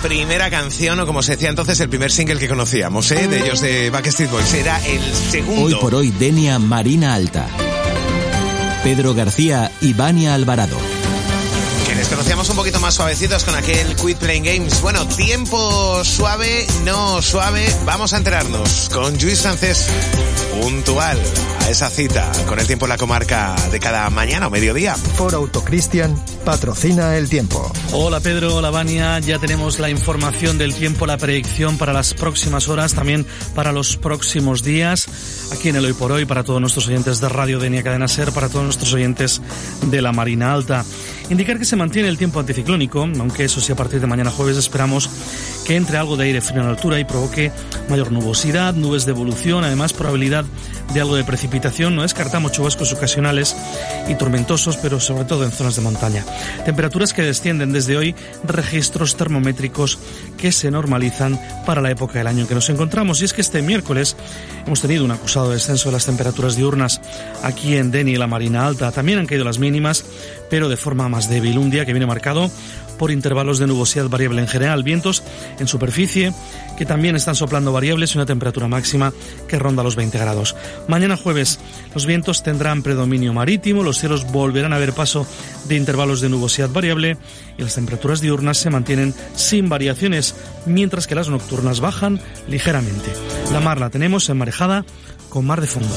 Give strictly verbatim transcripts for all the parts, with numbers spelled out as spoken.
primera canción, o como se decía entonces, el primer single que conocíamos, ¿eh? De ellos, de Backstreet Boys. Era el segundo. Hoy por hoy, Denia Marina Alta. Pedro García y Vania Alvarado. Que les conocíamos un poquito más suavecitos con aquel Quit Playing Games. Bueno, tiempo suave, no suave. Vamos a enterarnos con Lluís Francés, puntual a esa cita, con el tiempo en la comarca de cada mañana o mediodía. Ford Autocristian patrocina el tiempo. Hola Pedro, hola Vania, ya tenemos la información del tiempo, la predicción para las próximas horas, también para los próximos días, aquí en el Hoy por Hoy, para todos nuestros oyentes de Radio Denia Cadena Ser, para todos nuestros oyentes de la Marina Alta. Indicar que se mantiene el tiempo anticiclónico, aunque eso sí, a partir de mañana jueves esperamos que entre algo de aire frío en altura y provoque mayor nubosidad, nubes de evolución, además probabilidad de algo de precipitación. No descartamos chubascos ocasionales y tormentosos, pero sobre todo en zonas de montaña. Temperaturas que descienden desde hoy, registros termométricos que se normalizan para la época del año en que nos encontramos. Y es que este miércoles hemos tenido un acusado descenso de las temperaturas diurnas aquí en Denia y la Marina Alta. También han caído las mínimas, pero de forma más débil. Un día que viene marcado por intervalos de nubosidad variable en general, vientos en superficie que también están soplando variables y una temperatura máxima que ronda los veinte grados. Mañana jueves los vientos tendrán predominio marítimo, los cielos volverán a ver paso de intervalos de nubosidad variable y las temperaturas diurnas se mantienen sin variaciones, mientras que las nocturnas bajan ligeramente. La mar la tenemos enmarejada con mar de fondo.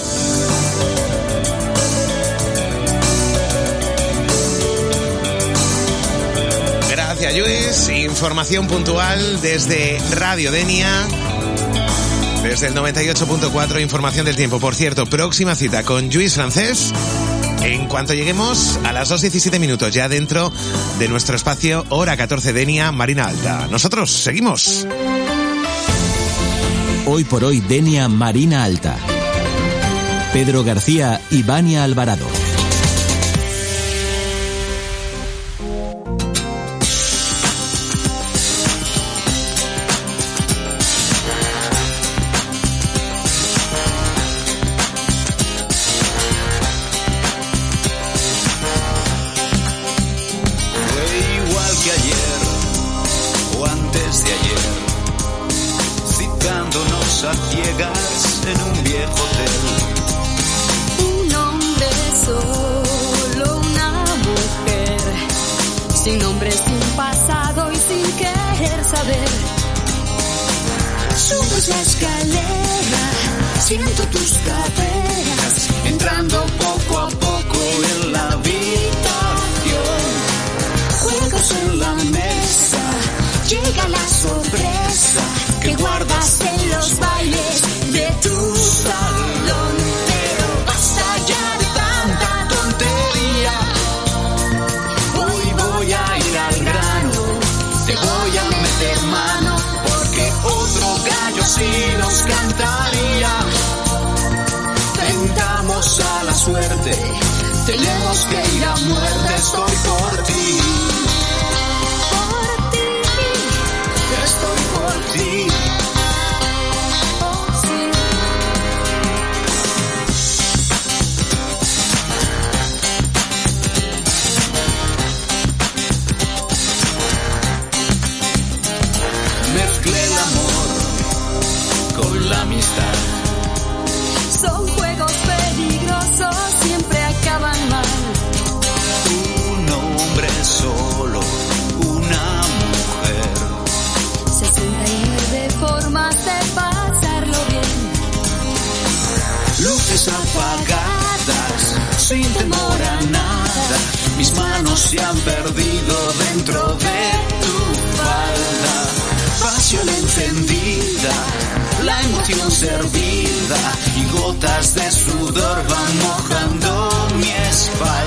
Gracias, Lluís. Información puntual desde Radio Denia, desde el noventa y ocho punto cuatro, información del tiempo. Por cierto, próxima cita con Lluís Francés en cuanto lleguemos a las dos y diecisiete minutos, ya dentro de nuestro espacio Hora catorce Denia Marina Alta. Nosotros seguimos. Hoy por hoy, Denia Marina Alta. Pedro García y Vania Alvarado. Tenemos que ir a muerte, estoy por ti. Por ti. Estoy por ti. Oh, sí. Mezclé el amor con la amistad. Son juegos peligrosos, siempre acaban mal. Un hombre solo, una mujer. sesenta y nueve formas de pasarlo bien. Luces apagadas, sin temor a nada. Mis manos se han perdido dentro de tu falda. Pasión encendida, la emoción servida y gotas de sudor van mojando mi espalda.